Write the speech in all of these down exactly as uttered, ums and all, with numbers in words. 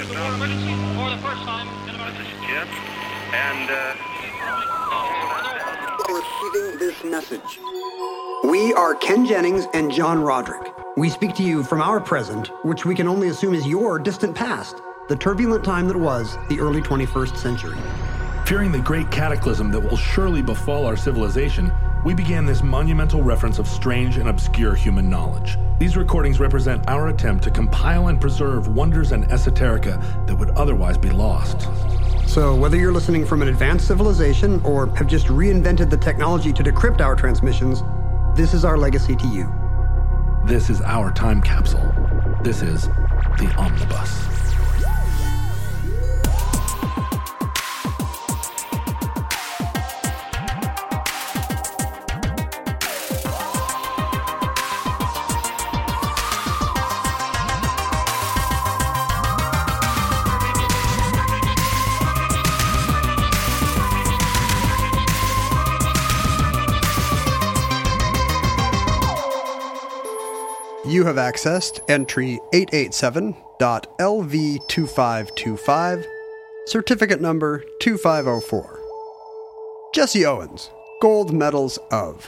emergency for the first time in about... This is Jim, and, uh... Receiving this message. We are Ken Jennings and John Roderick. We speak to you from our present, which we can only assume is your distant past, the turbulent time that was the early twenty-first century. Fearing the great cataclysm that will surely befall our civilization, we began this monumental reference of strange and obscure human knowledge. These recordings represent our attempt to compile and preserve wonders and esoterica that would otherwise be lost. So whether you're listening from an advanced civilization or have just reinvented the technology to decrypt our transmissions, this is our legacy to you. This is our time capsule. This is the Omnibus. You have accessed entry eight eight seven dot L V two five two five, certificate number two five zero four. Jesse Owens, Gold Medals of.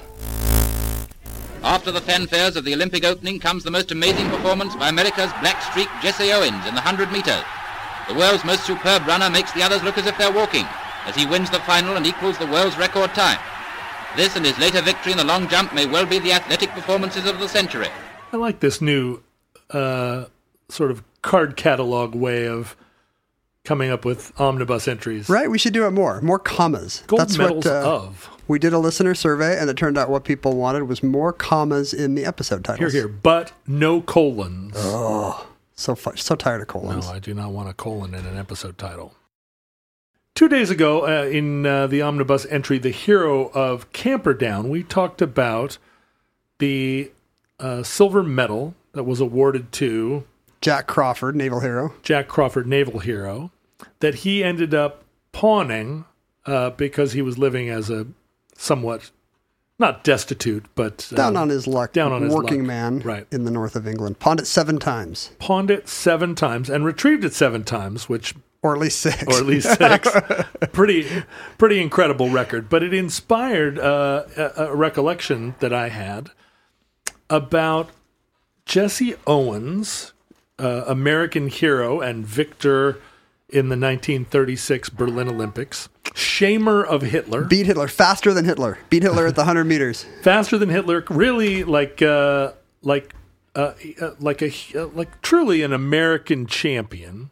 After the fanfares of the Olympic opening comes the most amazing performance by America's black streak Jesse Owens in the one hundred meters. The world's most superb runner makes the others look as if they're walking, as he wins the final and equals the world's record time. This and his later victory in the long jump may well be the athletic performances of the century. I like this new uh, sort of card catalog way of coming up with omnibus entries. Right, we should do it more. More commas. Gold That's medals what, uh, of. We did a listener survey, and it turned out what people wanted was more commas in the episode titles. Here, here, but no colons. Oh, so fun, so tired of colons. No, I do not want a colon in an episode title. Two days ago, uh, in uh, the omnibus entry, The Hero of Camperdown, we talked about the uh, silver medal that was awarded to Jack Crawford, naval hero. Jack Crawford, naval hero, that he ended up pawning uh, because he was living as a somewhat, not destitute, but... Uh, down on his luck. Down on his working luck. man Right. in the north of England. Pawned it seven times. Pawned it seven times and retrieved it seven times, which... Or at least six. Or at least six. pretty pretty incredible record. But it inspired uh, a, a recollection that I had about Jesse Owens, uh, American hero and victor in the nineteen thirty-six Berlin Olympics, shamer of Hitler. Beat Hitler faster than Hitler. Beat Hitler at the one hundred meters. Faster than Hitler. Really like uh, like uh, uh, like a uh, like truly an American champion.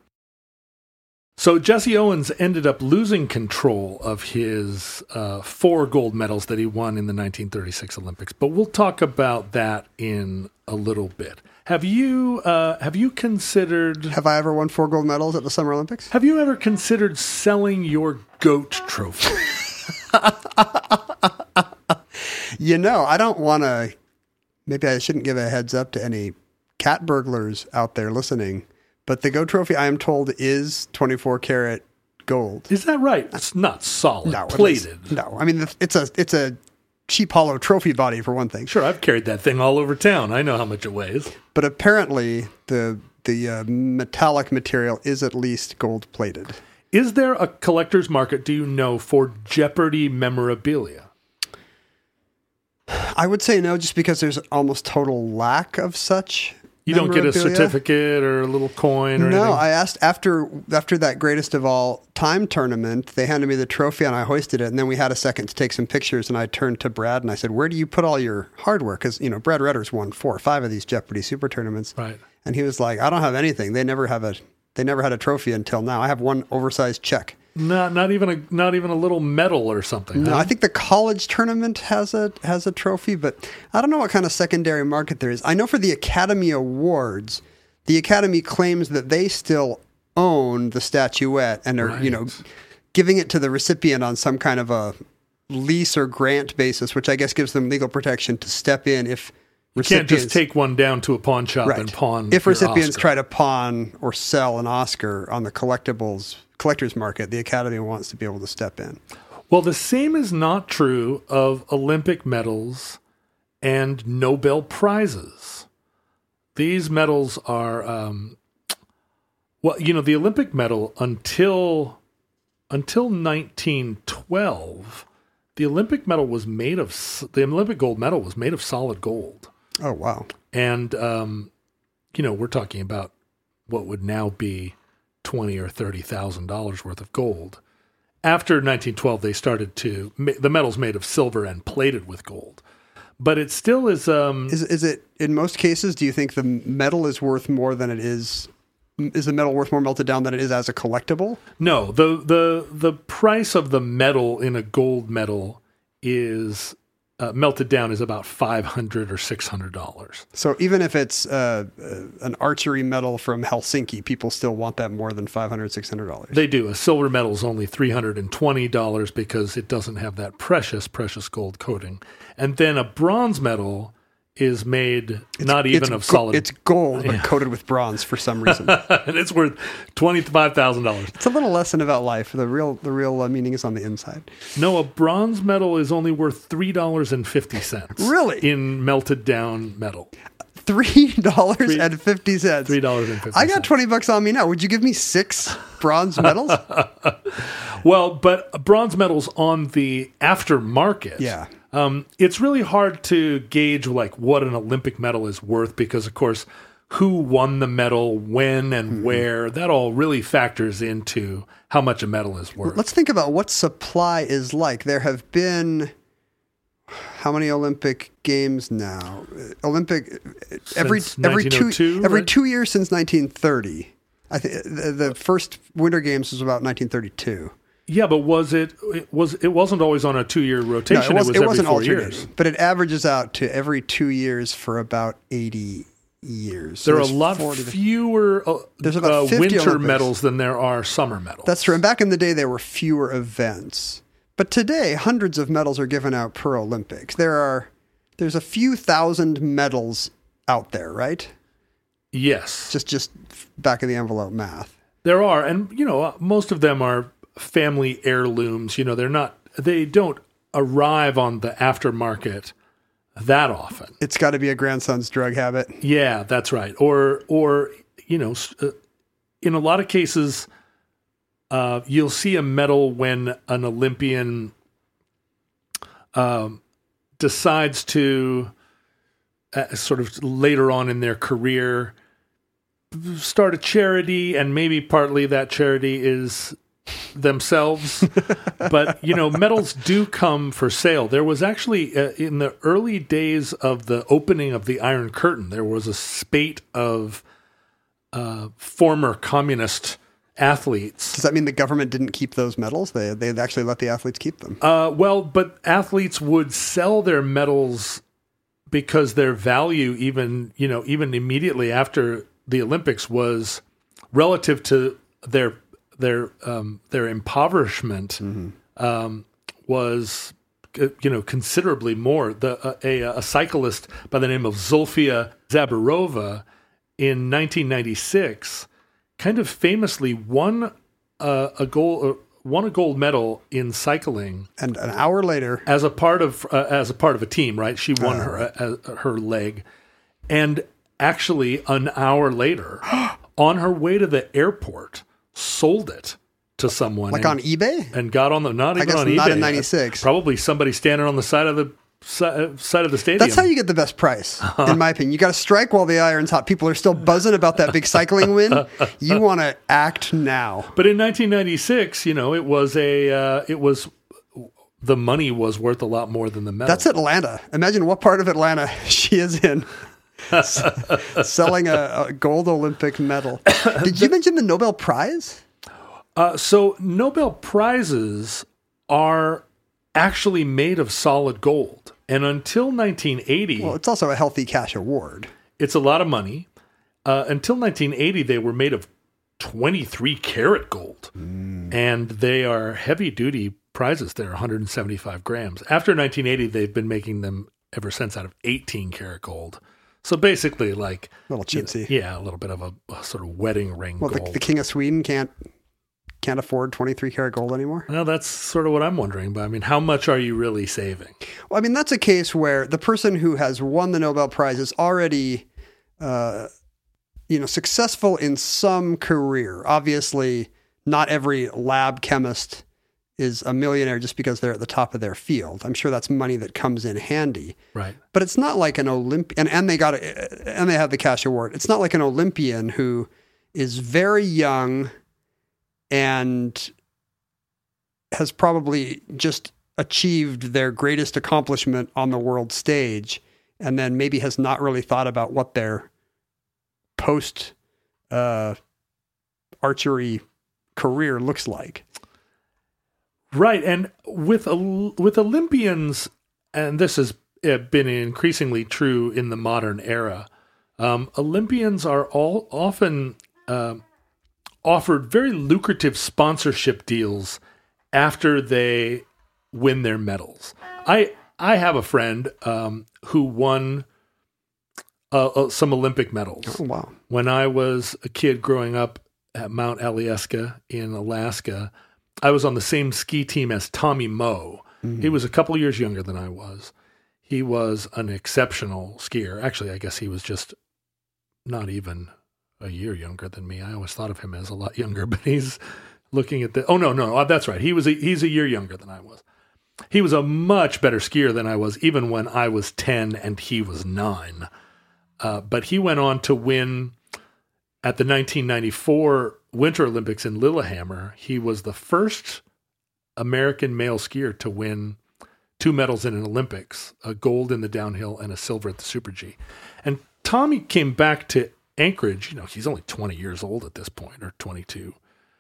So Jesse Owens ended up losing control of his uh, four gold medals that he won in the nineteen thirty-six Olympics. But we'll talk about that in a little bit. Have you uh, have you considered? Have I ever won four gold medals at the Summer Olympics? Have you ever considered selling your GOAT trophy? You know, I don't want to. Maybe I shouldn't give a heads up to any cat burglars out there listening. But the GOAT trophy, I am told, is twenty-four karat gold. Is that right? It's not solid, no, plated. It is, no, I mean it's a it's a cheap hollow trophy body for one thing. Sure, I've carried that thing all over town. I know how much it weighs. But apparently, the the uh, metallic material is at least gold plated. Is there a collector's market? Do you know for Jeopardy memorabilia? I would say no, just because there's almost total lack of such. You don't get a certificate or a little coin or no, anything? No, I asked after after that Greatest of All Time tournament, they handed me the trophy and I hoisted it. And then we had a second to take some pictures. And I turned to Brad and I said, where do you put all your hardware? Because, you know, Brad Redder's won four or five of these Jeopardy super tournaments. Right. And he was like, I don't have anything. They never have a they never had a trophy until now. I have one oversized check. Not not even a not even a little medal or something. No, huh? I think the college tournament has a has a trophy, but I don't know what kind of secondary market there is. I know for the Academy Awards, the Academy claims that they still own the statuette and are, right. you know, giving it to the recipient on some kind of a lease or grant basis, which I guess gives them legal protection to step in if you can't just take one down to a pawn shop right. and pawn. If your recipients Oscar. try to pawn or sell an Oscar on the collectibles collector's market, the Academy wants to be able to step in. Well, the same is not true of Olympic medals and Nobel Prizes. These medals are um, Well, you know, the Olympic medal until until nineteen twelve, the Olympic medal was made of s- the Olympic gold medal was made of solid gold. Oh, wow. And um, you know, we're talking about what would now be twenty or thirty thousand dollars worth of gold. After nineteen twelve, they started to the medal's made of silver and plated with gold, but it still is. Um, Is is it in most cases? Do you think the metal is worth more than it is? Is the metal worth more melted down than it is as a collectible? no, the the the price of the metal in a gold medal is uh, melted down is about five hundred or six hundred dollars. So even if it's uh, uh, an archery medal from Helsinki, people still want that more than five hundred, six hundred dollars. They do. A silver medal is only three hundred and twenty dollars because it doesn't have that precious precious gold coating, and then a bronze medal is made not even it's of go- solid. It's gold, but Yeah. coated with bronze for some reason. and it's worth twenty-five thousand dollars. It's a little lesson about life. The real the real uh, meaning is on the inside. No, a bronze medal is only worth three dollars and fifty cents. Really? In melted down metal. Three dollars and fifty cents. three dollars and fifty cents. I got twenty bucks on me now. Would you give me six bronze medals? Well, but bronze medals on the aftermarket. Yeah. Um, it's really hard to gauge like what an Olympic medal is worth because, of course, who won the medal, when, and Mm-hmm. where, that all really factors into how much a medal is worth. Let's think about what supply is like. There have been how many Olympic games now? Olympic every Since every two nineteen oh two, every right? two years since nineteen thirty. I think the, the first Winter Games was about nineteen thirty-two. Yeah, but was it, it was it wasn't always on a two-year rotation. No, it, was, it was it every wasn't four alternating, years. but it averages out to every two years for about eighty years. There So are a there's lot forty to- fewer uh, There's about uh, fifty winter Olympics. medals than there are summer medals. That's true. And back in the day, there were fewer events. But today, hundreds of medals are given out per Olympics. There are, there's a few thousand medals out there, right? Yes. Just, just back of the envelope math. There are, and you know, most of them are family heirlooms. You know, they're not, they don't arrive on the aftermarket that often. It's got to be a grandson's drug habit. Yeah, that's right. Or, or you know, s- uh, in a lot of cases, uh, you'll see a medal when an Olympian um, decides to uh, sort of later on in their career start a charity, and maybe partly that charity is themselves. But, you know, medals do come for sale. There was actually, uh, in the early days of the opening of the Iron Curtain, there was a spate of uh, former communist athletes. Does that mean the government didn't keep those medals? They they actually let the athletes keep them. Uh, well, but athletes would sell their medals because their value, even, you know, even immediately after the Olympics, was relative to their their um, their impoverishment um, was, uh, you know, considerably more. The uh, a, a cyclist by the name of Zulfia Zabarova in nineteen ninety-six kind of famously won uh, a gold uh, won a gold medal in cycling And an hour later, as a part of uh, as a part of a team. Right, she won her uh, her leg, and actually an hour later, on her way to the airport, sold it to someone, like and, on eBay? and got on the not even guess on not eBay. in ninety-six. Probably somebody standing on the side of the si- uh, side of the stadium. That's how you get the best price, in my opinion. You got to strike while the iron's hot. People are still buzzing about that big cycling win. You want to act now. But in nineteen ninety-six, you know, it was a uh, it was the money was worth a lot more than the medal. That's Atlanta. Imagine what part of Atlanta she is in. Selling a, a gold Olympic medal. Did you mention the Nobel Prize? Uh, so Nobel Prizes are actually made of solid gold. And until nineteen eighty, Well, it's also a healthy cash award. it's a lot of money. Uh, until nineteen eighty, they were made of twenty-three karat gold. And they are heavy-duty prizes. They're one hundred seventy-five grams. After nineteen eighty, they've been making them ever since out of eighteen karat gold. So basically like... A little chintzy. Yeah, a little bit of a, a sort of wedding ring Well, the, gold. the king of Sweden can't can't afford twenty-three karat gold anymore. Well, that's sort of what I'm wondering. But I mean, how much are you really saving? Well, I mean, that's a case where the person who has won the Nobel Prize is already, uh, you know, successful in some career. Obviously, not every lab chemist is a millionaire just because they're at the top of their field. I'm sure that's money that comes in handy. Right. But it's not like an Olympian, and, and they got a, and they have the cash award. It's not like an Olympian who is very young and has probably just achieved their greatest accomplishment on the world stage, and then maybe has not really thought about what their post uh, archery career looks like. Right. And with with Olympians, and this has been increasingly true in the modern era, um, Olympians are all often uh, offered very lucrative sponsorship deals after they win their medals. I I have a friend um, who won uh, uh, some Olympic medals. Oh, wow. When I was a kid growing up at Mount Alyeska in Alaska, I was on the same ski team as Tommy Moe. Mm-hmm. He was a couple years younger than I was. He was an exceptional skier. Actually, I guess he was just not even a year younger than me. I always thought of him as a lot younger, but he's looking at the, oh no, no, that's right. He was, a, he's a year younger than I was. He was a much better skier than I was, even when I was ten and he was nine. Uh, but he went on to win at the nineteen ninety-four Winter Olympics in Lillehammer. He was the first American male skier to win two medals in an Olympics, a gold in the downhill and a silver at the Super G. And Tommy came back to Anchorage. You know, he's only twenty years old at this point, or twenty-two.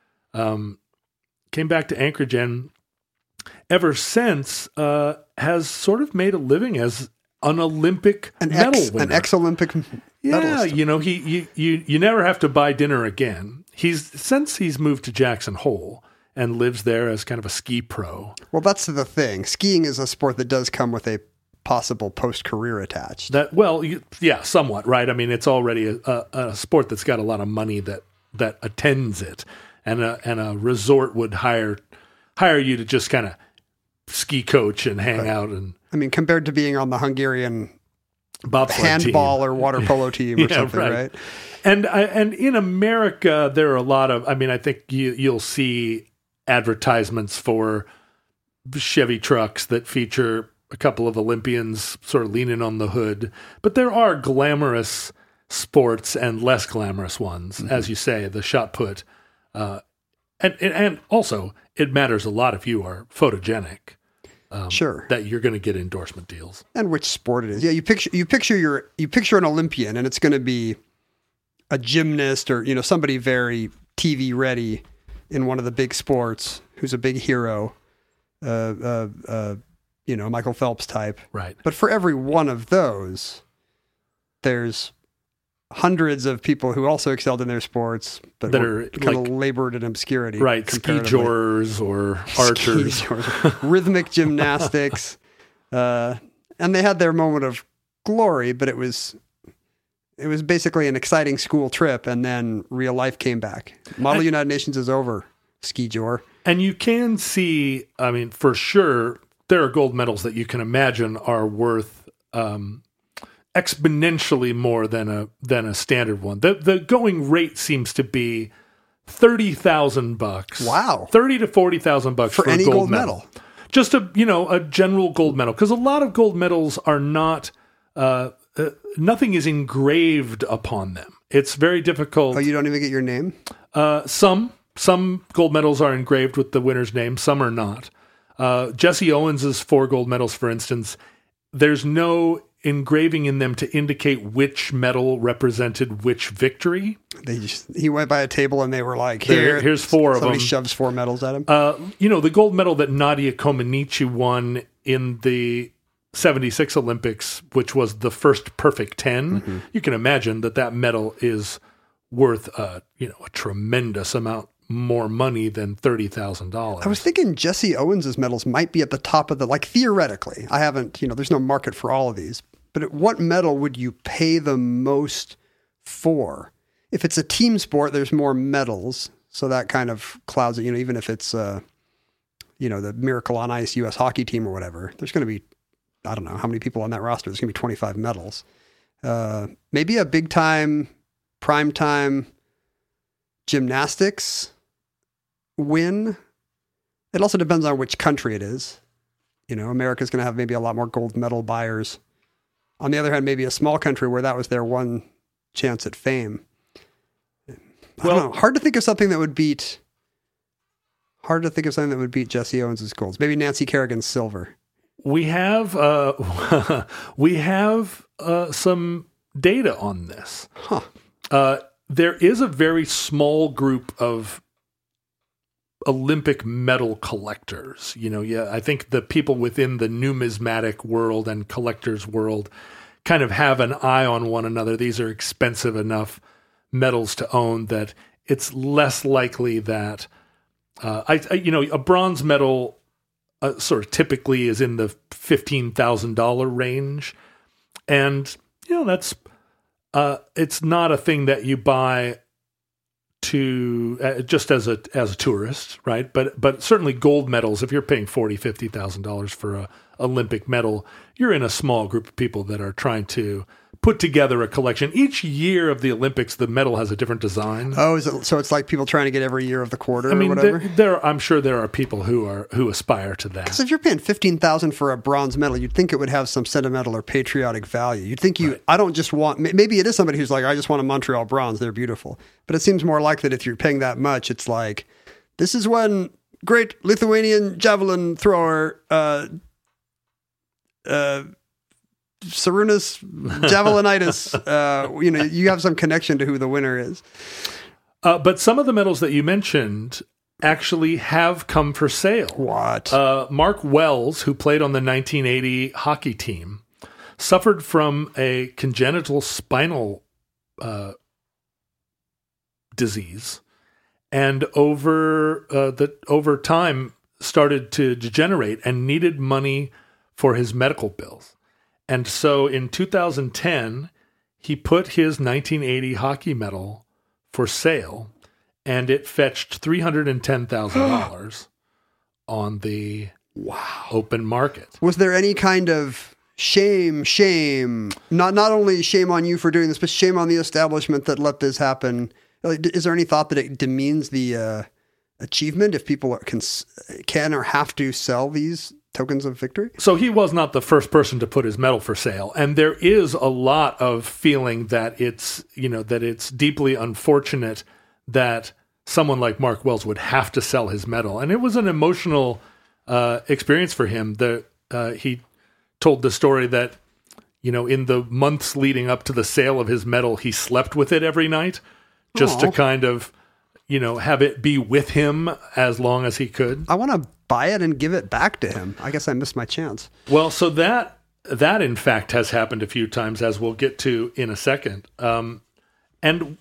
Um, came back to Anchorage and ever since uh, has sort of made a living as an Olympic an medal ex, winner. An ex-Olympic Yeah, medalist. you know, he you, you you never have to buy dinner again. He's since he's moved to Jackson Hole and lives there as kind of a ski pro. Well, that's the thing. Skiing is a sport that does come with a possible post-career attached. That well, you, yeah, somewhat, right? I mean, it's already a, a, a sport that's got a lot of money that that attends it, and a and a resort would hire hire you to just kind of ski coach and hang Right. out and. I mean, compared to being on the Hungarian Bobsled handball team. or water polo team or Yeah, something, right. right? And I, and in America, there are a lot of. I mean, I think you you'll see advertisements for Chevy trucks that feature a couple of Olympians sort of leaning on the hood. But there are glamorous sports and less glamorous ones, mm-hmm. as you say, the shot put, uh, and and also it matters a lot if you are photogenic. Um, Sure. That you're going to get endorsement deals. And which sport it is. Yeah, you picture you picture your you picture an Olympian, and it's going to be a gymnast or you know somebody very T V ready in one of the big sports who's a big hero, uh, uh, uh, you know Michael Phelps type. Right. But for every one of those, there's hundreds of people who also excelled in their sports, but That were are, kind like- of labored in obscurity. Right. Ski comparatively. jurors or archers. Ski jurors, rhythmic gymnastics. Uh, and they had their moment of glory, but it was it was basically an exciting school trip, and then real life came back. Model And- United Nations is over, ski jor. And you can see, I mean, for sure, there are gold medals that you can imagine are worth um, exponentially more than a than a standard one. The the going rate seems to be thirty thousand bucks. Wow. thirty to forty thousand bucks For for, any a gold, gold medal. medal. Just a you know a general gold medal, because a lot of gold medals are not. Uh, uh, nothing is engraved upon them. It's very difficult. Oh, you don't even get your name? Uh, some some gold medals are engraved with the winner's name. Some are not. Uh, Jesse Owens's four gold medals, for instance, there's no engraving in them to indicate which medal represented which victory. They just he went by a table and they were like, There- "Here, here's four of somebody them." shoves four medals at him. Uh, you know, the gold medal that Nadia Comaneci won in the seventy-six Olympics, which was the first perfect ten. Mm-hmm. You can imagine that that medal is worth uh, you know a tremendous amount more money than thirty thousand dollars. I was thinking Jesse Owens's medals might be at the top of the, like theoretically. I haven't, you know, there's no market for all of these. But at what medal would you pay the most for? If it's a team sport, there's more medals. So that kind of clouds it, you know, even if it's, uh, you know, the Miracle on Ice U S hockey team or whatever, there's going to be, I don't know how many people on that roster. There's going to be twenty-five medals. Uh, maybe a big time primetime gymnastics win. It also depends on which country it is. You know, America's going to have maybe a lot more gold medal buyers. On the other hand, maybe a small country where that was their one chance at fame. I Well- don't know. Hard to think of something that would beat. Hard to think of something that would beat Jesse Owens' golds. Maybe Nancy Kerrigan's silver. We have uh, we have uh, some data on this. Huh. Uh, there is a very small group of Olympic medal collectors. You know, yeah, I think the people within the numismatic world and collectors world kind of have an eye on one another. These are expensive enough medals to own that it's less likely that uh, I, I, you know, a bronze medal uh, sort of typically is in the fifteen thousand dollars range, and you know that's uh, it's not a thing that you buy to uh, just as a as a tourist, right? But but certainly gold medals, if you're paying forty, fifty thousand dollars for a Olympic medal, you're in a small group of people that are trying to put together a collection. Each year of the Olympics, the medal has a different design. Oh, is it, so it's like people trying to get every year of the quarter I mean, or whatever? there, there I'm sure there are people who are who aspire to that. So if you're paying fifteen thousand dollars for a bronze medal, you'd think it would have some sentimental or patriotic value. You'd think you, right. I don't just want, maybe it is somebody who's like, I just want a Montreal bronze. They're beautiful. But it seems more like that if you're paying that much, it's like, this is when great Lithuanian javelin thrower, uh, uh, Sarunas Javelinitis, uh, you know, you have some connection to who the winner is. Uh, but some of the medals that you mentioned actually have come for sale. What? Uh, Mark Wells, who played on the nineteen eighty hockey team, suffered from a congenital spinal uh, disease, and over uh, the over time started to degenerate and needed money for his medical bills. And so in two thousand ten, he put his nineteen eighty hockey medal for sale, and it fetched three hundred ten thousand dollars on the wow open market. Was there any kind of shame, shame, not not only shame on you for doing this, but shame on the establishment that let this happen? Like, is there any thought that it demeans the uh, achievement if people can, can or have to sell these tokens of victory? So he was not the first person to put his medal for sale. And there is a lot of feeling that it's, you know, that it's deeply unfortunate that someone like Mark Wells would have to sell his medal. And it was an emotional uh, experience for him. The, uh, he told the story that, you know, in the months leading up to the sale of his medal, he slept with it every night just Aww. to kind of, you know, have it be with him as long as he could. I want to buy it and give it back to him. I guess I missed my chance. Well, so that that in fact has happened a few times, as we'll get to in a second. Um, and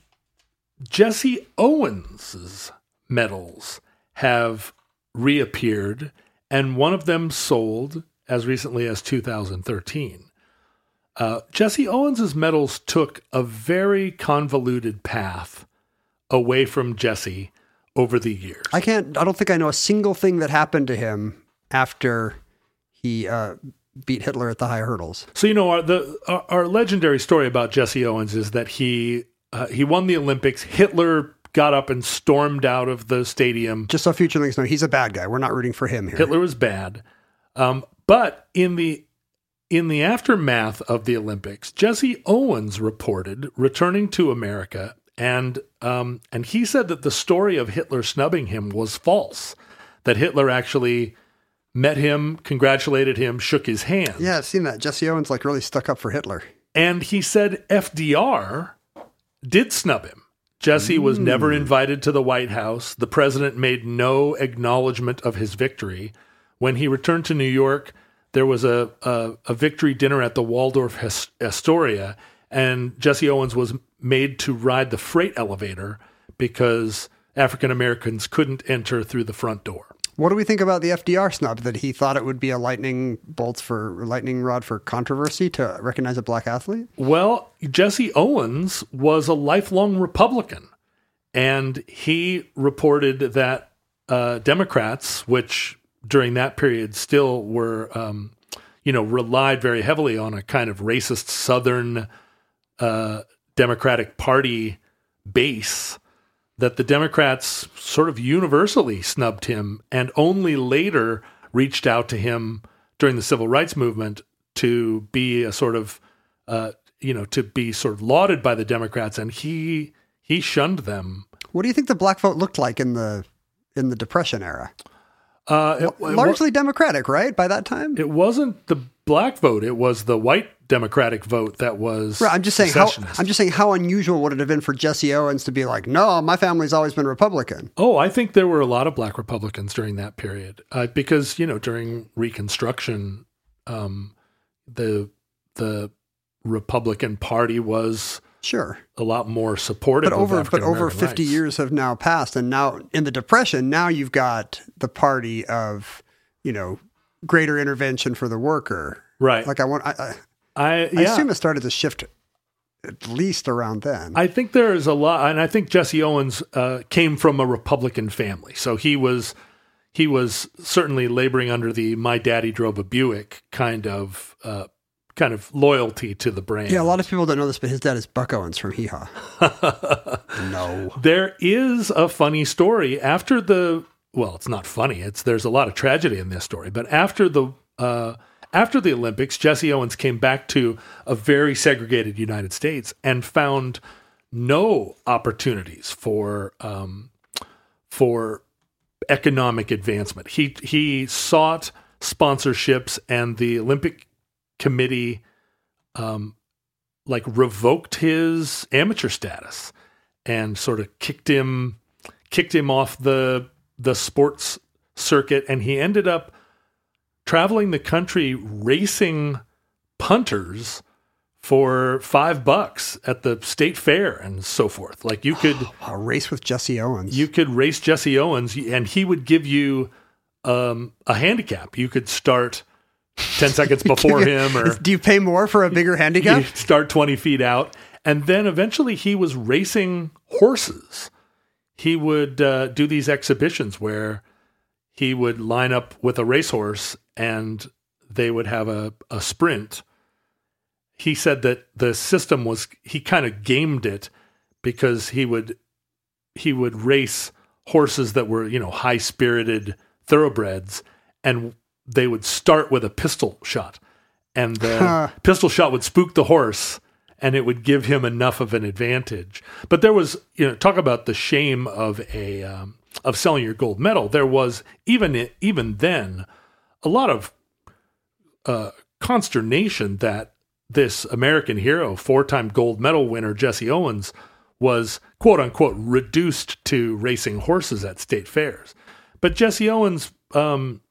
Jesse Owens' medals have reappeared, and one of them sold as recently as two thousand thirteen. Uh, Jesse Owens' medals took a very convoluted path away from Jesse over the years. I can't, I don't think I know a single thing that happened to him after he uh, beat Hitler at the high hurdles. So, you know, our, the, our, our legendary story about Jesse Owens is that he, uh, he won the Olympics. Hitler got up and stormed out of the stadium. Just so future links know, he's a bad guy. We're not rooting for him here. Hitler was bad. Um, but in the, in the aftermath of the Olympics, Jesse Owens reported returning to America. And um, and he said that the story of Hitler snubbing him was false, that Hitler actually met him, congratulated him, shook his hand. Yeah, I've seen that. Jesse Owens like really stuck up for Hitler. And he said F D R did snub him. Jesse mm. was never invited to the White House. The president made no acknowledgement of his victory. When he returned to New York, there was a, a, a victory dinner at the Waldorf Astoria, and Jesse Owens was made to ride the freight elevator because African Americans couldn't enter through the front door. What do we think about the F D R snub? That he thought it would be a lightning bolt for lightning rod for controversy to recognize a black athlete? Well, Jesse Owens was a lifelong Republican, and he reported that uh, Democrats, which during that period still were, um, you know, relied very heavily on a kind of racist Southern uh, Democratic Party base that the Democrats sort of universally snubbed him and only later reached out to him during the civil rights movement to be a sort of, uh, you know, to be sort of lauded by the Democrats. And he he shunned them. What do you think the black vote looked like in the in the Depression era? Uh, it, it, Largely Democratic, right? By that time, it wasn't the black vote; it was the white Democratic vote that was. Right, I'm just saying. How, I'm just saying, how unusual would it have been for Jesse Owens to be like, "No, my family's always been Republican." Oh, I think there were a lot of black Republicans during that period, uh, because you know during Reconstruction, um, the the Republican Party was. Sure. A lot more supportive but over, of African But over American fifty rights. years have now passed. And now in the Depression, now you've got the party of, you know, greater intervention for the worker. Right. Like I want, I, I, I, yeah. I assume it started to shift at least around then. I think there is a lot. And I think Jesse Owens uh, came from a Republican family. So he was, he was certainly laboring under the "my daddy drove a Buick" kind of, uh, kind of loyalty to the brand. Yeah, a lot of people don't know this, but his dad is Buck Owens from Hee Haw. No. There is a funny story after the, well, it's not funny. It's, there's a lot of tragedy in this story, but after the, uh, after the Olympics, Jesse Owens came back to a very segregated United States and found no opportunities for, um, for economic advancement. He, he sought sponsorships, and the Olympic Committee um like revoked his amateur status and sort of kicked him kicked him off the the sports circuit, and he ended up traveling the country racing punters for five bucks at the state fair and so forth. Like you could a race with Jesse Owens. You could race Jesse Owens, and he would give you um a handicap. You could start ten seconds before him, or do you pay more for a bigger handicap? You start twenty feet out. And then eventually he was racing horses. He would uh, do these exhibitions where he would line up with a racehorse and they would have a, a sprint. He said that the system was, he kind of gamed it because he would, he would race horses that were, you know, high spirited thoroughbreds, and they would start with a pistol shot, and the pistol shot would spook the horse, and it would give him enough of an advantage. But there was, you know, talk about the shame of a um, of selling your gold medal. There was even even then a lot of uh, consternation that this American hero, four-time gold medal winner Jesse Owens, was quote unquote reduced to racing horses at state fairs. But Jesse Owens. Um,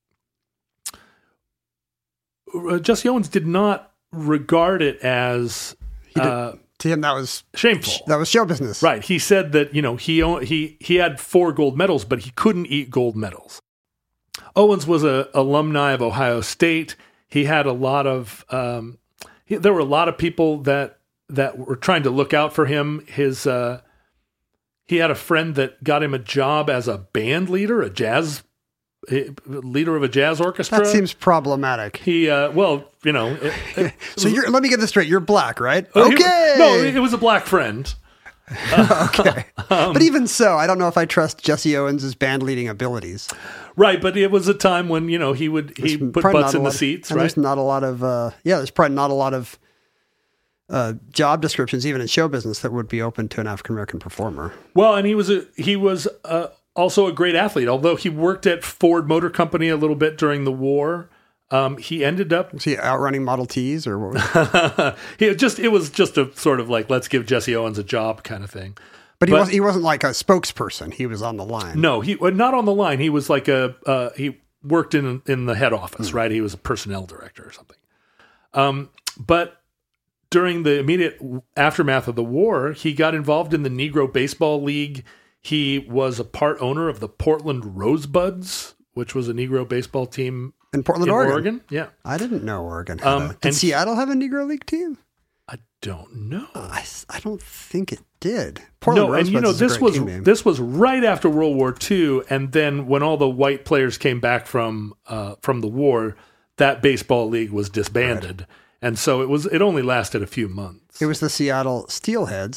Uh, Jesse Owens did not regard it as uh, to him that was shameful. That was show business, right? He said that you know he he he had four gold medals, but he couldn't eat gold medals. Owens was a alumni of Ohio State. He had a lot of um, he, there were a lot of people that that were trying to look out for him. His uh, he had a friend that got him a job as a band leader, a jazz. leader of a jazz orchestra. That seems problematic. He, uh, well, you know. It, it, so you're, let me get this straight. You're black, right? Uh, okay. He, no, it was a black friend. Uh, okay. Um, but even so, I don't know if I trust Jesse Owens' band leading abilities. Right, but it was a time when, you know, he would he there's put butts in the of, seats, right? There's not a lot of, uh, yeah, there's probably not a lot of uh, job descriptions, even in show business, that would be open to an African-American performer. Well, and he was a, he was uh, also a great athlete, although he worked at Ford Motor Company a little bit during the war. Um, he ended up... Was he outrunning Model Ts or what was he just It was just a sort of like, let's give Jesse Owens a job kind of thing. But he, but, was, he wasn't like a spokesperson. He was on the line. No, he not on the line. He was like a... Uh, he worked in in the head office, mm. right? He was a personnel director or something. Um, but during the immediate aftermath of the war, he got involved in the Negro Baseball League. He was a part owner of the Portland Rosebuds, which was a Negro baseball team in Portland, in Oregon. Oregon. Yeah, I didn't know Oregon had um, a, Did Seattle have a Negro League team? I don't know. I, I don't think it did. Portland no, Rosebuds and you know is a this great was team name. this was right after World War Two, and then when all the white players came back from uh, from the war, that baseball league was disbanded, right. And so it was it only lasted a few months. It was the Seattle Steelheads.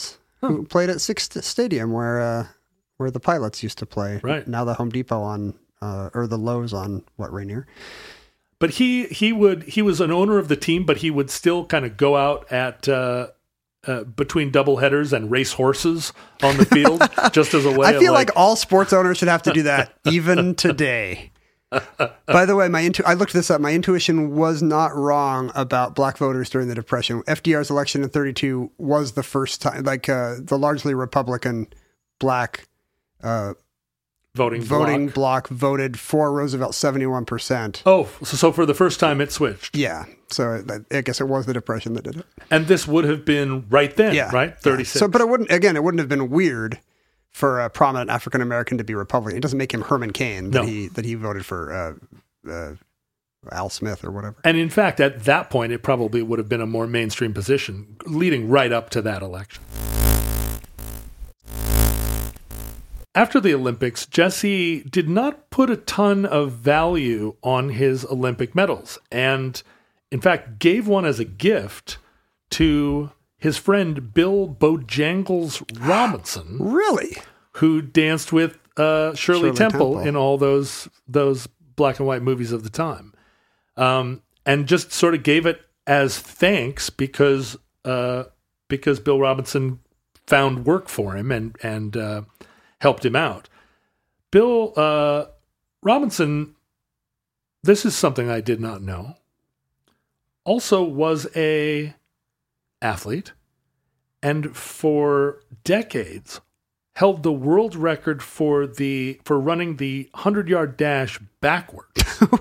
who played at Sixth Stadium, where uh, where the Pilots used to play. Right. Now the Home Depot on, uh, or the Lowe's on, what, Rainier? But he he would he was an owner of the team, but he would still kind of go out at uh, uh, between double headers and race horses on the field, just as a way. I feel of like, like all sports owners should have to do that, even today. By the way, my intu- I looked this up. My intuition was not wrong about black voters during the Depression. F D R's election in thirty-two was the first time, like uh, the largely Republican black uh, voting voting bloc. bloc voted for Roosevelt seventy-one percent. Oh, so, so for the first time it switched. Yeah. So I guess it was the Depression that did it. And this would have been right then, Yeah. right? thirty-six. Yeah. So, but it wouldn't, again, it wouldn't have been weird for a prominent African-American to be Republican. It doesn't make him Herman Cain that No. he that he voted for uh, uh, Al Smith or whatever. And in fact, at that point, it probably would have been a more mainstream position leading right up to that election. After the Olympics, Jesse did not put a ton of value on his Olympic medals and, in fact, gave one as a gift to his friend Bill Bojangles Robinson, Really? who danced with uh, Shirley, Shirley Temple, Temple. in all those those black and white movies of the time, um, and just sort of gave it as thanks because uh, because Bill Robinson found work for him and and uh, helped him out. Bill uh, Robinson, this is something I did not know, also was a athlete, and for decades held the world record for the for running the hundred-yard dash backwards.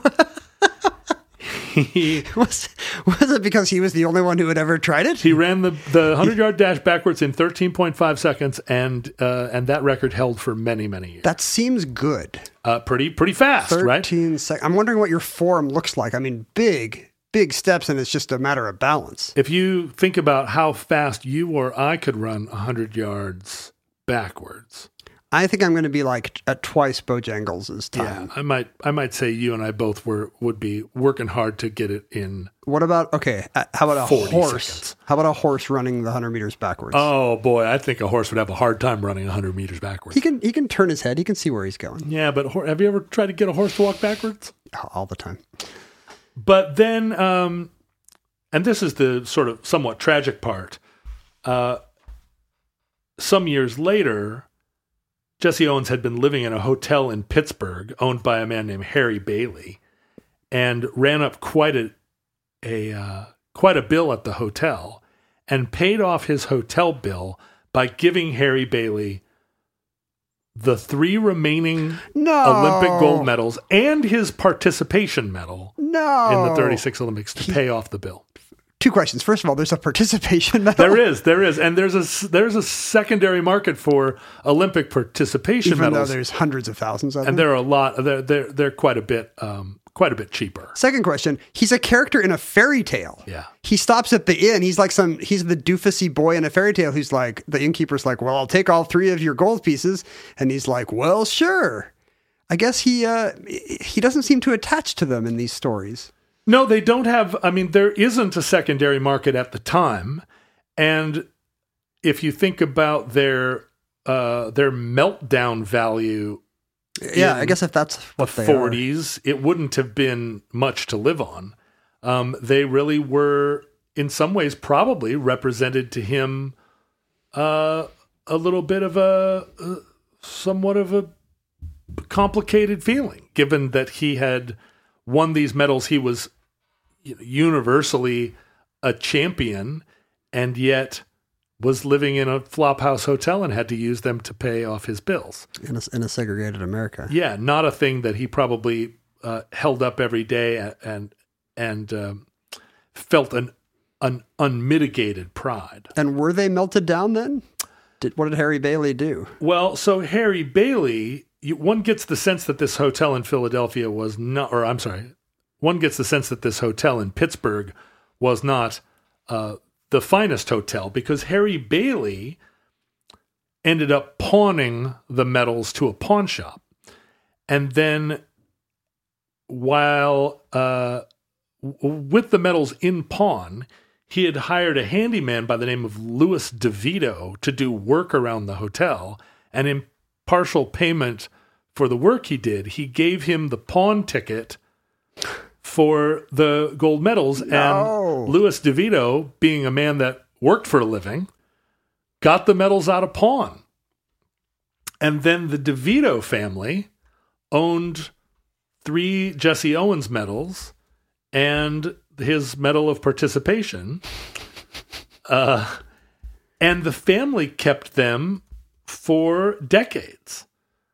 he, Was was it because he was the only one who had ever tried it? he ran the the hundred-yard dash backwards in thirteen point five seconds, and uh, and that record held for many many years. That seems good. Uh, pretty pretty fast, right? thirteen seconds. I'm wondering what your form looks like. I mean, big, big steps, and it's just a matter of balance. If you think about how fast you or I could run one hundred yards backwards, I think I'm going to be like at twice Bojangles' yeah, time. I might I might say you and I both were would be working hard to get it in. What about, okay, uh, how about a forty horse? seconds. How about a horse running the one hundred meters backwards? Oh boy, I think a horse would have a hard time running one hundred meters backwards. He can he can turn his head. He can see where he's going Yeah, but hor- have you ever tried to get a horse to walk backwards? all the time. But then, um, and this is the sort of somewhat tragic part. Uh, some years later, Jesse Owens had been living in a hotel in Pittsburgh owned by a man named Harry Bailey, and ran up quite a a uh, quite a bill at the hotel, and paid off his hotel bill by giving Harry Bailey the three remaining No. Olympic gold medals and his participation medal No. in the thirty-six Olympics to pay off the bill. Two questions. First of all, there's a participation medal. There is, there is, and there's a there's a secondary market for Olympic participation Even medals, though there's hundreds of thousands of and them. there are a lot. They're they're they're quite a bit um, quite a bit cheaper. Second question. He's a character in a fairy tale. Yeah. He stops at the inn. He's like some, he's the doofusy boy in a fairy tale who's like, the innkeeper's like, well, I'll take all three of your gold pieces. And he's like, well, sure. I guess he, uh, he doesn't seem to attach to them in these stories. No, they don't have. I mean, there isn't a secondary market at the time, and if you think about their uh, their meltdown value, Yeah, in I guess if that's what the they are. forties, it wouldn't have been much to live on. Um, they really were, in some ways, probably represented to him uh, a little bit of a, uh, somewhat of a complicated feeling, given that he had won these medals. He was you know, universally a champion, and yet was living in a flophouse hotel and had to use them to pay off his bills. In a, in a segregated America. Yeah, not a thing that he probably uh, held up every day and and um, felt an an unmitigated pride. And were they melted down then? Did, what did Harry Bailey do? Well, so Harry Bailey, you, one gets the sense that this hotel in Philadelphia was not, or I'm sorry, one gets the sense that this hotel in Pittsburgh was not uh, the finest hotel, because Harry Bailey ended up pawning the medals to a pawn shop. And then while uh, w- with the medals in pawn, he had hired a handyman by the name of Louis DeVito to do work around the hotel, and in partial payment for the work he did, he gave him the pawn ticket for the gold medals. No. And Louis DeVito, being a man that worked for a living, got the medals out of pawn. And then the DeVito family owned three Jesse Owens medals and his medal of participation. Uh, and the family kept them for decades,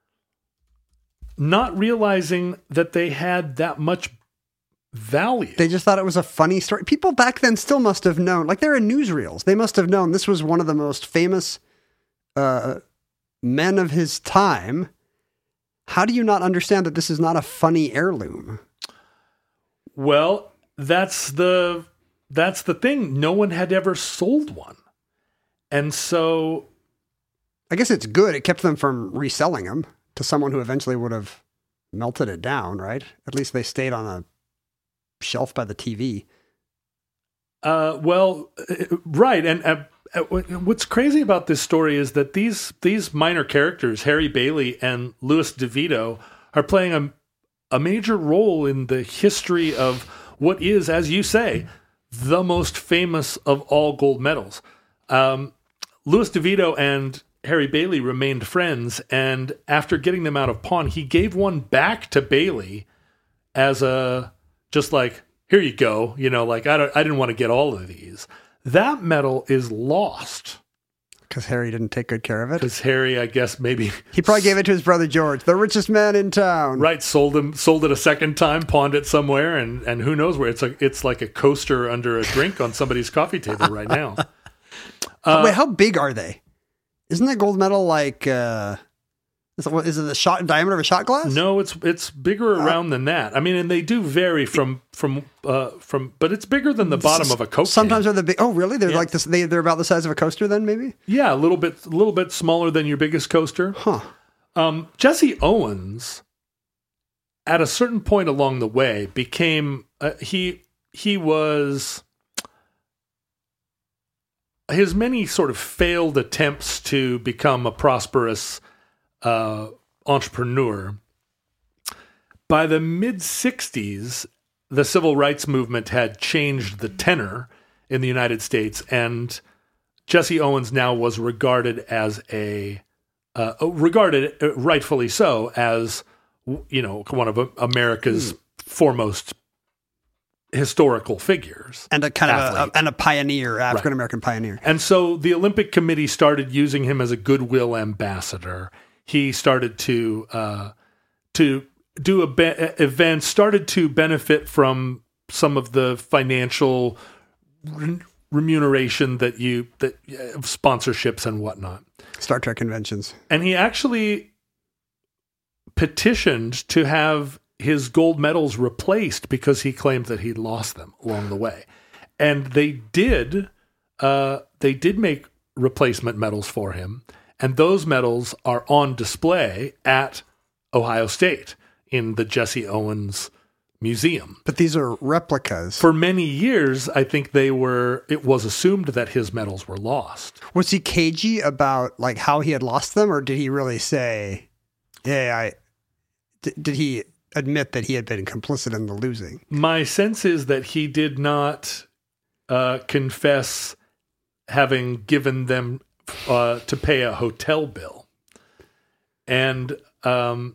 not realizing that they had that much value. They just thought it was a funny story. People back then still must have known, like there are newsreels. They must have known this was one of the most famous uh, men of his time. How do you not understand that this is not a funny heirloom? Well, that's the that's the thing. No one had ever sold one. And so I guess it's good. It kept them from reselling them to someone who eventually would have melted it down, right? At least they stayed on a shelf by the T V. Uh, well, uh, right. And uh, uh, what's crazy about this story is that these these minor characters, Harry Bailey and Louis DeVito, are playing a, a major role in the history of what is, as you say, the most famous of all gold medals. Um, Louis DeVito and Harry Bailey remained friends, and after getting them out of pawn, he gave one back to Bailey as a, just like, here you go. You know, like, I don't, I didn't want to get all of these. That medal is lost. Because Harry didn't take good care of it? Because Harry, I guess, maybe... He probably gave it to his brother George, the richest man in town. Right, sold him, sold it a second time, pawned it somewhere, and, and who knows where. It's like, it's like a coaster under a drink on somebody's coffee table right now. Uh, Wait, how big are they? Isn't that gold medal like... Uh, is, it, is it the shot diameter of a shot glass? No, it's it's bigger around uh, than that. I mean, and they do vary from from uh, from, but it's bigger than the bottom of a Coke Sometimes can. they're the big. Oh, really? They're Yeah. like this. They they're about the size of a coaster, then maybe. Yeah, a little bit a little bit smaller than your biggest coaster. Huh. Um, Jesse Owens, at a certain point along the way, became uh, he he was. His many sort of failed attempts to become a prosperous uh, entrepreneur. By the mid-sixties, the civil rights movement had changed the tenor in the United States, and Jesse Owens now was regarded as a, uh, regarded uh, rightfully so, as, you know, one of America's mm. foremost historical figures. And a kind athlete. of a, a, and a pioneer, African-American right. pioneer. And so the Olympic Committee started using him as a goodwill ambassador. He started to uh, to do a be- events, started to benefit from some of the financial re- remuneration that you that uh, sponsorships and whatnot. Star Trek conventions. And he actually petitioned to have his gold medals replaced because he claimed that he'd lost them along the way. And they did, uh, they did make replacement medals for him. And those medals are on display at Ohio State in the Jesse Owens Museum. But these are replicas. For many years, I think they were, it was assumed that his medals were lost. Was he cagey about like how he had lost them? Or did he really say, yeah, I, d- did he admit that he had been complicit in the losing? My sense is that he did not uh, confess having given them uh, to pay a hotel bill. And um,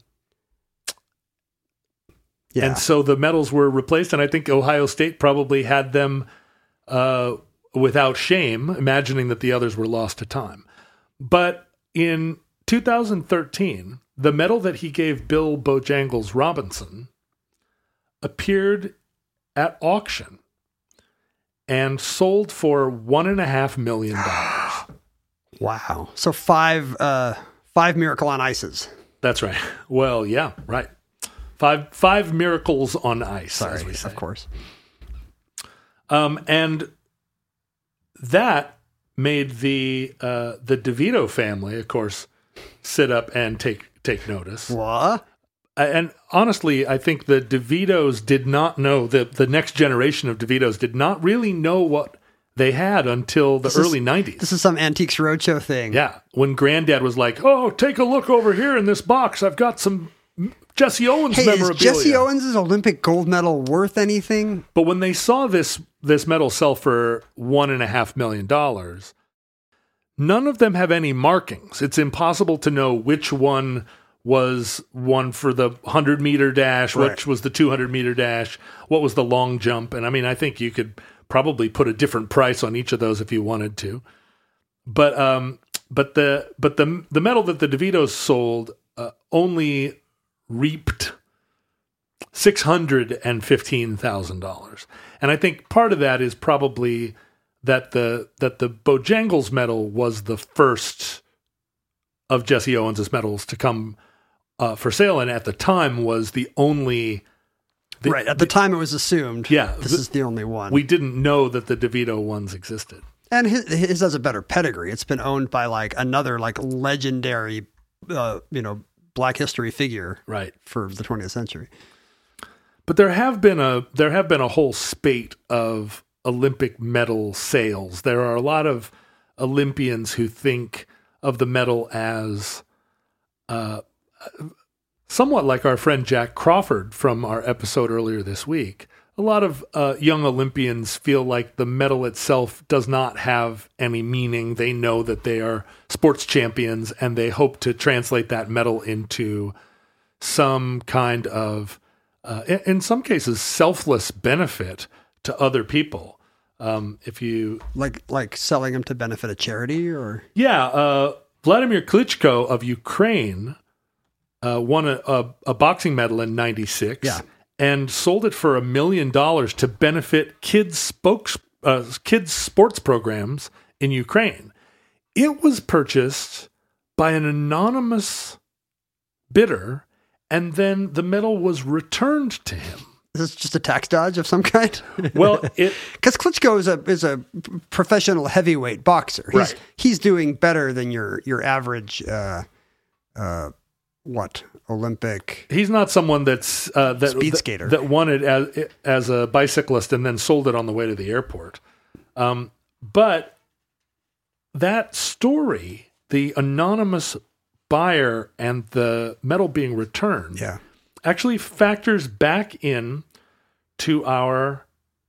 yeah. and so the medals were replaced, and I think Ohio State probably had them uh, without shame, imagining that the others were lost to time. But in two thousand thirteen, the medal that he gave Bill Bojangles Robinson appeared at auction and sold for one and a half million dollars. Wow. So five, uh, five Miracle on Ices. That's right. Well, yeah, right. Five, five miracles on ice, Sorry, as we say. Of course. Um, and that made the, uh, the DeVito family, of course, sit up and take, take notice. What? And honestly, I think the DeVitos did not know, the, the next generation of DeVitos did not really know what they had until the This is- early nineties. This is some Antiques Roadshow thing. Yeah, when Granddad was like, "Oh, take a look over here in this box. I've got some Jesse Owens Hey, is memorabilia." Jesse Owens' Olympic gold medal worth anything? But when they saw this this medal sell for one and a half million dollars, none of them have any markings. It's impossible to know which one was one for the hundred meter dash, Right. which was the two hundred meter dash, what was the long jump, and I mean, I think you could probably put a different price on each of those if you wanted to. But um, but the but the the medal that the DeVitos sold uh, only reaped six hundred and fifteen thousand dollars, and I think part of that is probably that the that the Bojangles medal was the first of Jesse Owens' medals to come uh, for sale, and at the time was the only. The, right. At the time, it was assumed. Yeah, This the- is the only one. We didn't know that the DeVito ones existed. and his, his has a better pedigree. It's been owned by like another like legendary, uh, you know, Black history figure Right. for the twentieth century. But there have been a there have been a whole spate of Olympic medal sales. There are a lot of Olympians who think of the medal as uh, somewhat like our friend Jack Crawford from our episode earlier this week. A lot of uh, young Olympians feel like the medal itself does not have any meaning. They know that they are sports champions, and they hope to translate that medal into some kind of, uh, in, in some cases, selfless benefit to other people. Um, if you, Like like selling them to benefit a charity or yeah, uh, Vladimir Klitschko of Ukraine uh, won a, a, a boxing medal in ninety-six. Yeah. And sold it for a million dollars to benefit kids spokes uh, kids sports programs in Ukraine. It was purchased by an anonymous bidder, and then the medal was returned to him. is this just a tax dodge of some kind? Well, it Because Klitschko is a is a professional heavyweight boxer. He's Right. he's doing better than your your average uh, uh, what Olympic. he's not someone that's uh, that Speed that- skater. that won it as as a bicyclist and then sold it on the way to the airport. Um, but that story, the anonymous buyer and the medal being returned, Yeah. actually factors back in to our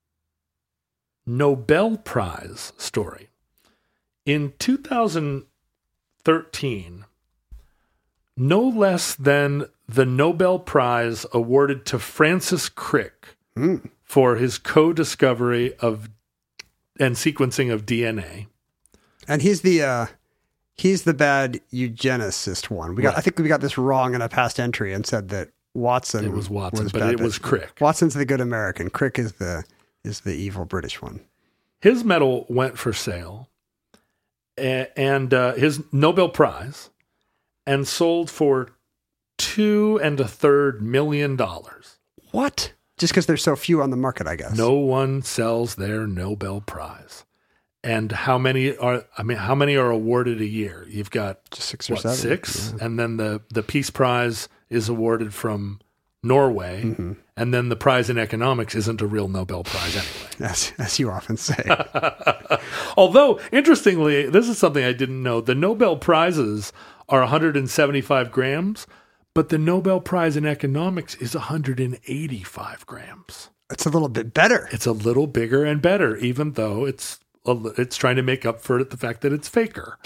Nobel Prize story. In two thousand thirteen, no less than the Nobel Prize awarded to Francis Crick Mm. for his co-discovery of and sequencing of D N A. And he's the uh, he's the bad eugenicist one. We got Right. I think we got this wrong in a past entry and said that Watson It was Watson, but bad, it was Crick. Watson's the good American. Crick is the is the evil British one. His medal went for sale, a- and uh, his Nobel Prize, and sold for two and a third million dollars. What? Just because there's so few on the market, I guess. No one sells their Nobel Prize. And how many are? I mean, how many are awarded a year? You've got Just six or what, seven. six, Yeah. and then the the Peace Prize is awarded from Norway, Mm-hmm. and then the prize in economics isn't a real Nobel Prize anyway. As, as you often say. Although, interestingly, this is something I didn't know. The Nobel Prizes are one hundred seventy-five grams, but the Nobel Prize in economics is one hundred eighty-five grams. It's a little bit better. It's a little bigger and better, even though it's a, li- it's trying to make up for the fact that it's faker.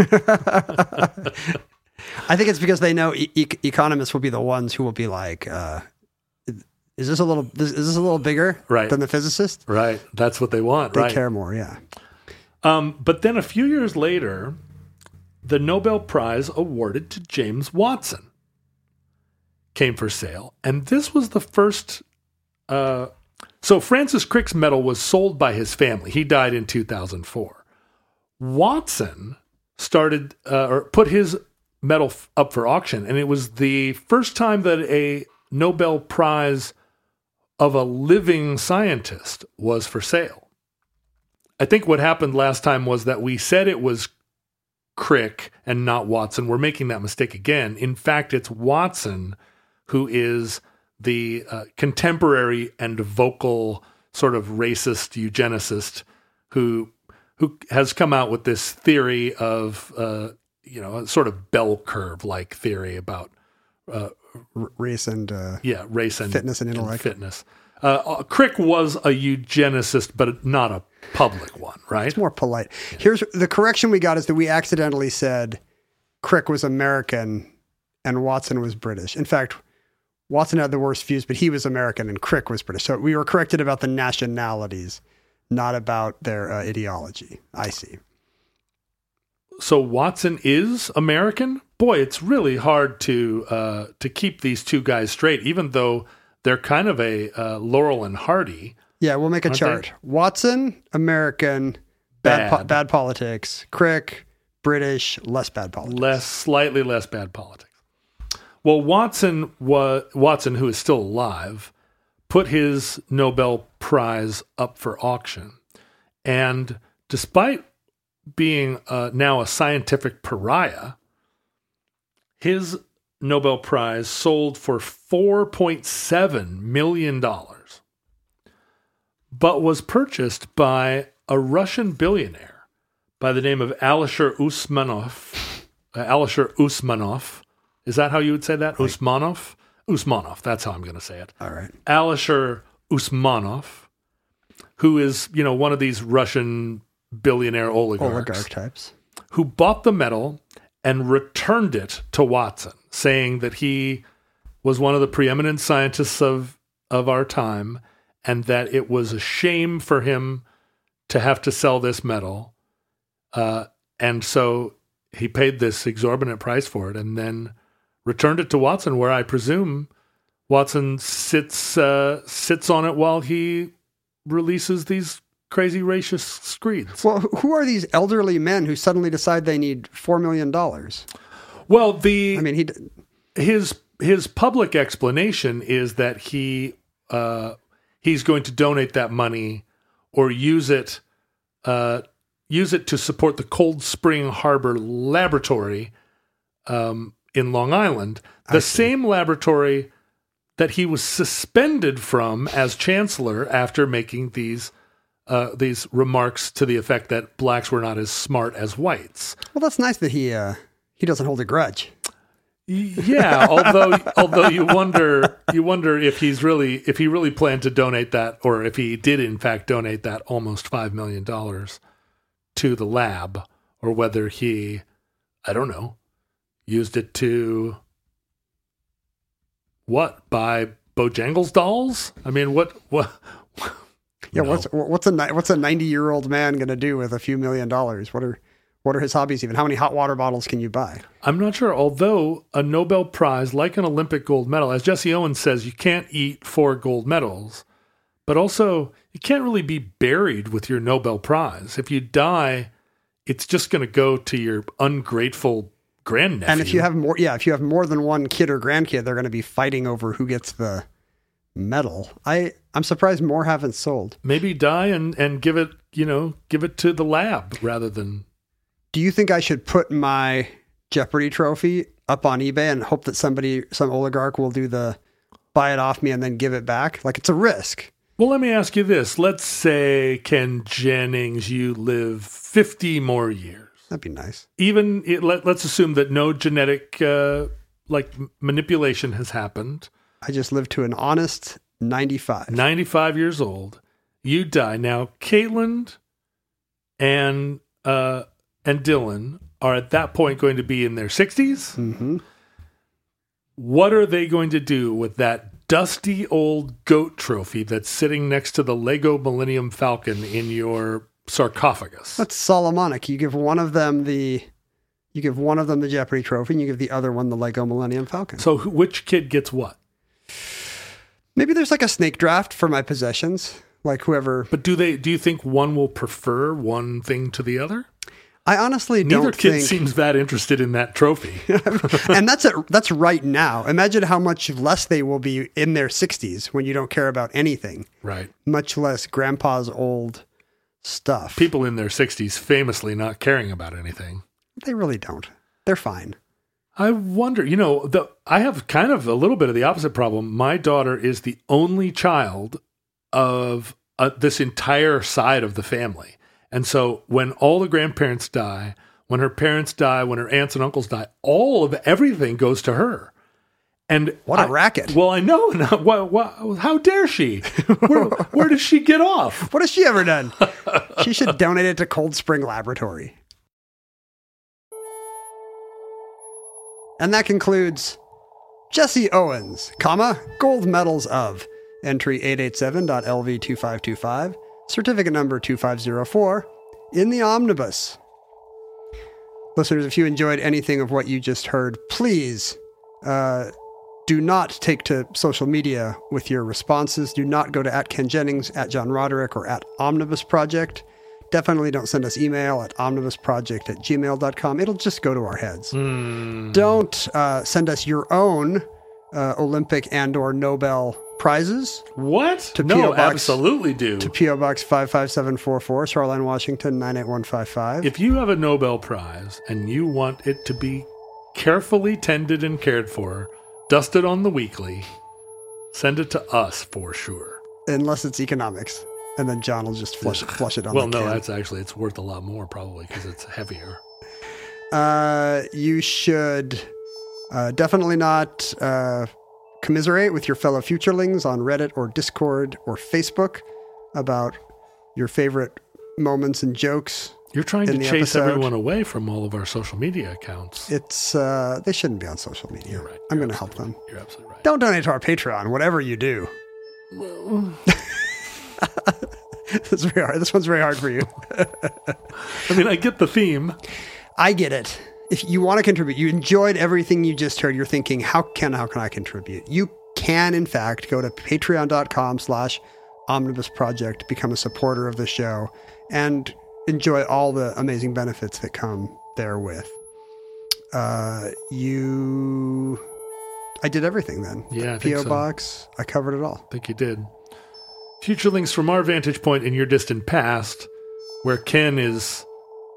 I think it's because they know e- e- economists will be the ones who will be like, uh, "Is this a little? Is this a little bigger Right. than the physicist?" Right. That's what they want, They right? care more. Yeah. Um, but then a few years later, the Nobel Prize awarded to James Watson came for sale. And this was the first. Uh, so Francis Crick's medal was sold by his family. He died in two thousand four. Watson started uh, or put his medal f- up for auction, and it was the first time that a Nobel Prize of a living scientist was for sale. I think what happened last time was that we said it was Crick and not Watson. We're making that mistake again. In fact, it's Watson who is the uh, contemporary and vocal sort of racist eugenicist who who has come out with this theory of uh, you know a sort of bell curve like theory about uh, R- race and uh, yeah race and fitness and intellect. fitness. Uh, Crick was a eugenicist, but not a public one, right? It's more polite. Here's the correction we got is that we accidentally said Crick was American and Watson was British. In fact, Watson had the worst views, but he was American and Crick was British. So we were corrected about the nationalities, not about their uh, ideology. I see. So Watson is American? Boy, it's really hard to uh, to keep these two guys straight, even though they're kind of a uh, Laurel and Hardy. Yeah, we'll make a chart. They? Watson, American, bad, Bad. po- bad politics. Crick, British, less bad politics. Less, slightly less bad politics. Well, Watson, wa- Watson, who is still alive, put his Nobel Prize up for auction. And despite being uh, now a scientific pariah, his Nobel Prize sold for four point seven million dollars, but was purchased by a Russian billionaire by the name of Alisher Usmanov. Uh, Alisher Usmanov. Is that how you would say that? Usmanov? Usmanov. That's how I'm going to say it. All right. Alisher Usmanov, who is, you know, one of these Russian billionaire oligarchs. Oligarch types. Who bought the medal and returned it to Watson, saying that he was one of the preeminent scientists of, of our time and that it was a shame for him to have to sell this medal. Uh, and so he paid this exorbitant price for it and then returned it to Watson, where I presume Watson sits uh, sits on it while he releases these crazy racist screeds. Well, who are these elderly men who suddenly decide they need four million dollars? Well, the I mean, he his his public explanation is that he uh, he's going to donate that money or use it uh, use it to support the Cold Spring Harbor Laboratory um, in Long Island, the same laboratory that he was suspended from as chancellor after making these uh, these remarks to the effect that blacks were not as smart as whites. Well, that's nice that he uh, he doesn't hold a grudge. Yeah, although although you wonder you wonder if he's really if he really planned to donate that, or if he did in fact donate that almost five million dollars to the lab, or whether he, I don't know, used it to what, buy Bojangles dolls? I mean, what what? Yeah, no. what's what's a what's a ninety year old man going to do with a few million dollars? What are what are his hobbies even? How many hot water bottles can you buy? I'm not sure. Although a Nobel Prize, like an Olympic gold medal, as Jesse Owens says, you can't eat four gold medals, but also you can't really be buried with your Nobel Prize. If you die, it's just going to go to your ungrateful grandnephew. And if you have more, yeah, if you have more than one kid or grandkid, they're going to be fighting over who gets the medal. I I'm surprised more haven't sold. Maybe die and and give it, you know, give it to the lab rather than. Do you think I should put my Jeopardy trophy up on eBay and hope that somebody, some oligarch, will do the buy it off me and then give it back? Like, it's a risk. Well, let me ask you this. Let's say, Ken Jennings, you live fifty more years. That'd be nice. Even it, let, let's assume that no genetic uh, like manipulation has happened. I just lived to an honest ninety-five. ninety-five years old. You die. Now, Caitlin and uh, and Dylan are at that point going to be in their sixties. Mm-hmm. What are they going to do with that dusty old goat trophy that's sitting next to the Lego Millennium Falcon in your sarcophagus? That's Solomonic. You give one of them the, you give one of them the Jeopardy trophy, and you give the other one the Lego Millennium Falcon. So, who- which kid gets what? Maybe there's like a snake draft for my possessions, like whoever. But do they? Do you think one will prefer one thing to the other? I honestly Neither don't kid think. seems that interested in that trophy. And that's a, that's right now. Imagine how much less they will be in their sixties when you don't care about anything, Right. much less grandpa's old stuff. People in their sixties famously not caring about anything. They really don't. They're fine. I wonder, you know, the, I have kind of a little bit of the opposite problem. My daughter is the only child of uh, this entire side of the family. And so when all the grandparents die, when her parents die, when her aunts and uncles die, all of everything goes to her. And What a I- racket. Well, I know. And I- wha- wha- how dare she? Where, where does she get off? What has she ever done? She should donate it to Cold Spring Laboratory. And that concludes Jesse Owens, comma, gold medals of entry eight eight seven L V two five two five, certificate number two five zero four, in the omnibus. Listeners, if you enjoyed anything of what you just heard, please uh, do not take to social media with your responses. Do not go to at Ken Jennings, at John Roderick, or at Omnibus Project. Definitely don't send us email at omnibusproject at gmail dot com. It'll just go to our heads. Mm. Don't uh, send us your own uh, Olympic and or Nobel prizes What? To no, P O Box- absolutely do. to P O Box five five seven four four, Shoreline, Washington, nine eight one five five. If you have a Nobel Prize and you want it to be carefully tended and cared for, dusted on the weekly, send it to us for sure. Unless it's economics. And then John will just flush it, flush it on Well, the no, can. that's actually, it's worth a lot more probably because it's heavier. Uh, you should uh, definitely not uh, commiserate with your fellow futurelings on Reddit or Discord or Facebook about your favorite moments and jokes. You're trying In to the chase episode. everyone away from all of our social media accounts. It's uh, they shouldn't be on social media. You're right. I'm You're going to help them. absolutely right. You're absolutely right. Don't donate to our Patreon, whatever you do. This is very hard. This one's very hard for you. I mean, I get the theme. I get it. If you want to contribute, you enjoyed everything you just heard, you're thinking, how can how can I contribute? You can, in fact, go to patreon.com slash omnibus project, become a supporter of the show, and enjoy all the amazing benefits that come therewith. Uh, you... I did everything then. Yeah, I P O think so. Box, I covered it all. I think you did. Futurelings from our vantage point in your distant past, where Ken is,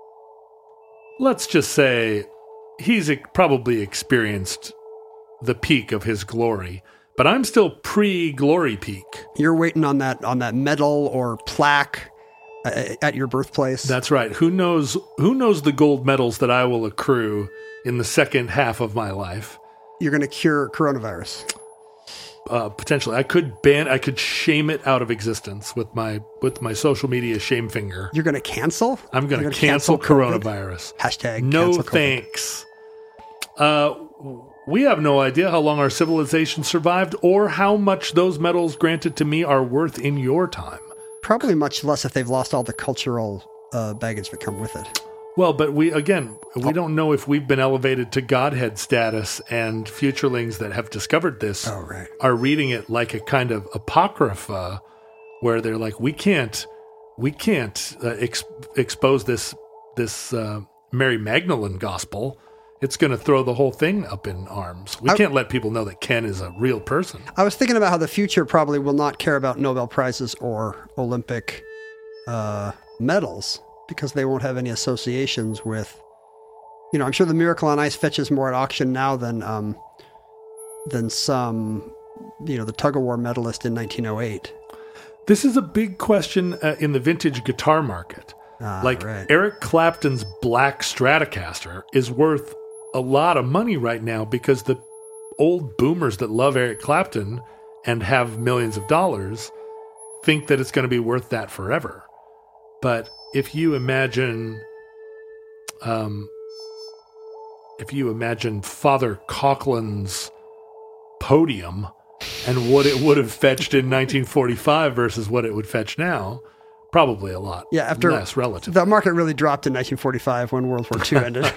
let's just say, he's e- probably experienced the peak of his glory, but I'm still pre-glory peak. You're waiting on that on that medal or plaque uh, at your birthplace. That's right. Who knows? Who knows the gold medals that I will accrue in the second half of my life? You're going to cure coronavirus. Uh, potentially, I could ban. I could shame it out of existence with my with my social media shame finger. You're going to cancel? I'm going You're to gonna cancel, COVID? coronavirus. Hashtag No cancel COVID. thanks. Uh, we have no idea how long our civilization survived or how much those medals granted to me are worth in your time. Probably much less if they've lost all the cultural uh, baggage that come with it. Well, but we, again, we don't know if we've been elevated to godhead status, and futurelings that have discovered this Oh, right. are reading it like a kind of apocrypha where they're like, we can't, we can't uh, ex- expose this, this uh, Mary Magdalene gospel. It's going to throw the whole thing up in arms. We I- can't let people know that Ken is a real person. I was thinking about how the future probably will not care about Nobel Prizes or Olympic uh, medals because they won't have any associations with, you know, I'm sure the Miracle on Ice fetches more at auction now than um, than some, you know, the tug-of-war medalist in nineteen oh eight. This is a big question uh, in the vintage guitar market. Ah, like right. Eric Clapton's Black Stratocaster is worth a lot of money right now because the old boomers that love Eric Clapton and have millions of dollars think that it's going to be worth that forever. But if you imagine, um, if you imagine Father Coughlin's podium and what it would have fetched in nineteen forty-five versus what it would fetch now, probably a lot Yeah, after less relative. the market really dropped in nineteen forty-five when World War Two ended.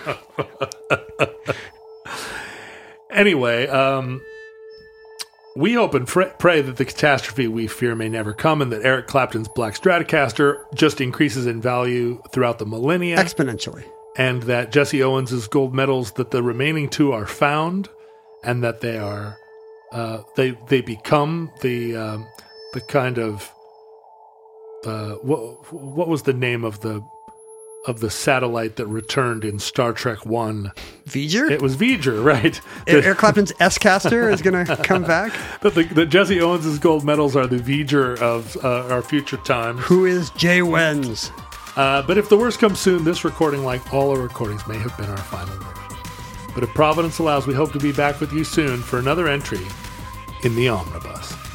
Anyway, um, we hope and fr- pray that the catastrophe we fear may never come and that Eric Clapton's Black Stratocaster just increases in value throughout the millennia. Exponentially. And that Jesse Owens' gold medals, that the remaining two are found and that they are, uh, they they become the um, the kind of, uh, what, what was the name of the of the satellite that returned in Star Trek One? V'ger? It was V'ger, right? Eric Eric Clapton's S-Caster is going to come back. That the, the Jesse Owens' gold medals are the V'ger of uh, our future times. Who is Jay Wens? Uh, but if the worst comes soon, this recording, like all our recordings, may have been our final word. But if Providence allows, we hope to be back with you soon for another entry in the Omnibus.